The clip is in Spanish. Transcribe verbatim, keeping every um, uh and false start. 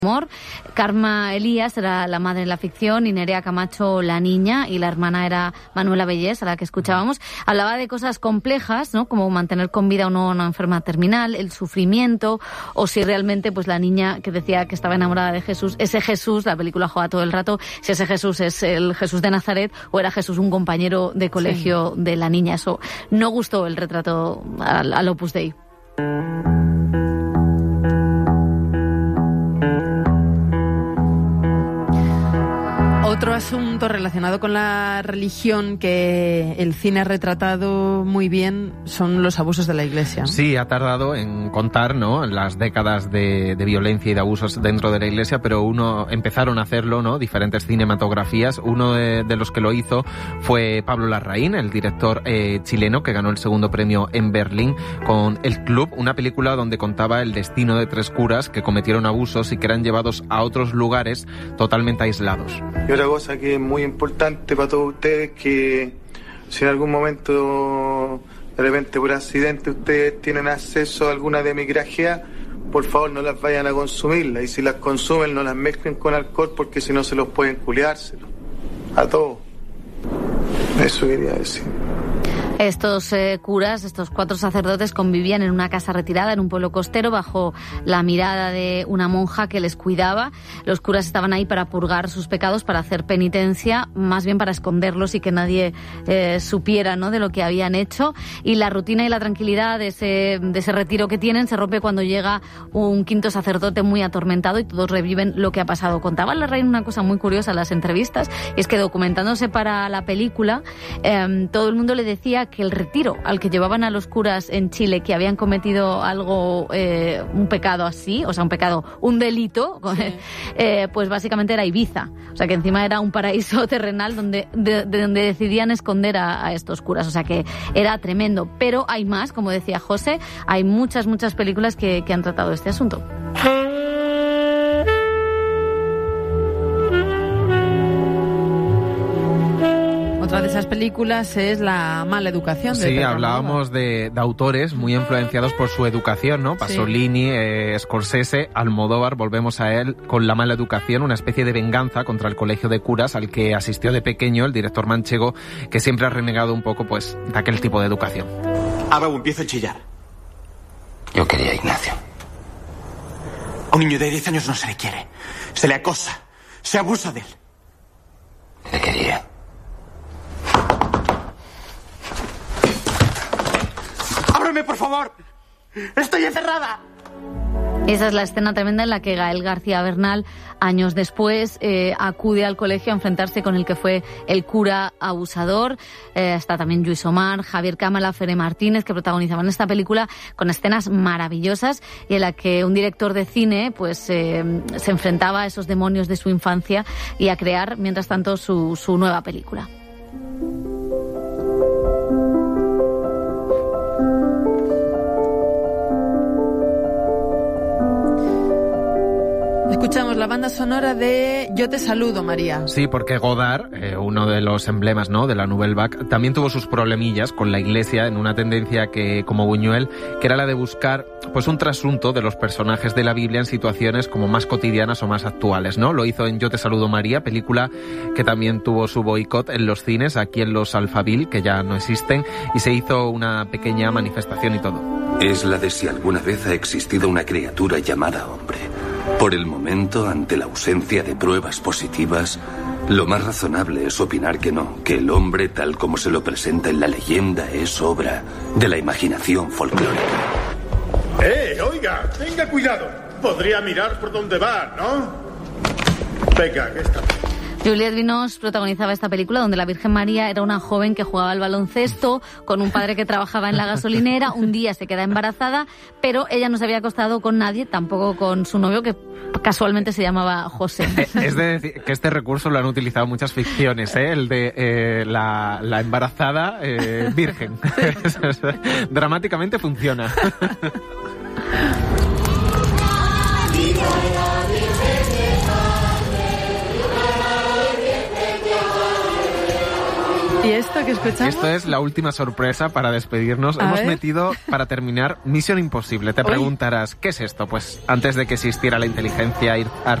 humor. Karma Elías era la madre en la ficción y Nerea Camacho la niña, y la hermana era Manuela Bellés, a la que escuchábamos. Hablaba de cosas complejas, ¿no?, como mantener con vida o no una enferma terminal, el sufrimiento, o si realmente pues la niña que decía que estaba enamorada de Jesús, ese Jesús, la película juega todo el rato, si ese Jesús es el Jesús de Nazaret o era Jesús un compañero de colegio sí. de la niña. Eso no gustó el retrato al, al Opus Dei. Otro asunto relacionado con la religión que el cine ha retratado muy bien son los abusos de la Iglesia. Sí, ha tardado en contar, ¿no?, las décadas de, de violencia y de abusos dentro de la Iglesia, pero uno empezaron a hacerlo, ¿no?, diferentes cinematografías. Uno de, de los que lo hizo fue Pablo Larraín, el director eh, chileno que ganó el segundo premio en Berlín con El Club, una película donde contaba el destino de tres curas que cometieron abusos y que eran llevados a otros lugares totalmente aislados. Y otra cosa que es muy importante para todos ustedes, que si en algún momento, de repente por accidente, ustedes tienen acceso a alguna de mis grajeas, por favor no las vayan a consumirlas, y si las consumen no las mezclen con alcohol, porque si no se los pueden culiárselo a todos. Eso quería decir. Estos eh, curas, estos cuatro sacerdotes, convivían en una casa retirada en un pueblo costero bajo la mirada de una monja que les cuidaba. Los curas estaban ahí para purgar sus pecados, para hacer penitencia, más bien para esconderlos y que nadie eh, supiera, ¿no?, de lo que habían hecho. Y la rutina y la tranquilidad de ese, de ese retiro que tienen se rompe cuando llega un quinto sacerdote muy atormentado y todos reviven lo que ha pasado. Contaba Larraín una cosa muy curiosa en las entrevistas, y es que documentándose para la película, eh, todo el mundo le decía que el retiro al que llevaban a los curas en Chile que habían cometido algo, eh, un pecado así, o sea, un pecado, un delito, sí. eh, pues básicamente era Ibiza. O sea, que encima era un paraíso terrenal donde, de, de donde decidían esconder a, a estos curas. O sea, que era tremendo. Pero hay más, como decía José, hay muchas, muchas películas que, que han tratado este asunto. Otra de esas películas es La mala educación. De sí, hablábamos de, de autores muy influenciados por su educación, ¿no? Pasolini, sí. eh, Scorsese, Almodóvar, volvemos a él con La mala educación, una especie de venganza contra el colegio de curas al que asistió de pequeño el director manchego, que siempre ha renegado un poco, pues, de aquel tipo de educación. Ahora empiezo a chillar. Yo quería a Ignacio. A un niño de diez años no se le quiere. Se le acosa. Se abusa de él. Le quería. ¡Ábreme, por favor! ¡Estoy encerrada! Esa es la escena tremenda en la que Gael García Bernal, años después, eh, acude al colegio a enfrentarse con el que fue el cura abusador. Eh, está también Lluís Omar, Javier Cámara, Fere Martínez, que protagonizaban esta película con escenas maravillosas y en la que un director de cine pues eh, se enfrentaba a esos demonios de su infancia y a crear, mientras tanto, su, su nueva película. Escuchamos la banda sonora de Yo te saludo, María. Sí, porque Godard, eh, uno de los emblemas, ¿no?, de la Nouvelle Vague, también tuvo sus problemillas con la Iglesia en una tendencia que, como Buñuel, que era la de buscar pues un trasunto de los personajes de la Biblia en situaciones como más cotidianas o más actuales, ¿no? Lo hizo en Yo te saludo, María, película que también tuvo su boicot en los cines, aquí en los Alphaville, que ya no existen, y se hizo una pequeña manifestación y todo. Es la de si alguna vez ha existido una criatura llamada hombre. Por el momento, ante la ausencia de pruebas positivas, lo más razonable es opinar que no, que el hombre tal como se lo presenta en la leyenda es obra de la imaginación folclórica. ¡Eh, oiga! ¡Tenga cuidado! Podría mirar por dónde va, ¿no? Venga, que está bien. Juliette Binoche protagonizaba esta película donde la Virgen María era una joven que jugaba al baloncesto con un padre que trabajaba en la gasolinera. Un día se queda embarazada, pero ella no se había acostado con nadie, tampoco con su novio, que casualmente se llamaba José. Es de decir que este recurso lo han utilizado muchas ficciones, ¿eh? El de eh, la, la embarazada eh, virgen. Dramáticamente funciona. ¿Y esto qué que escuchamos? Esto es la última sorpresa para despedirnos. A Hemos ver. metido, para terminar, Misión Imposible. Te Uy. preguntarás, ¿qué es esto? Pues antes de que existiera la inteligencia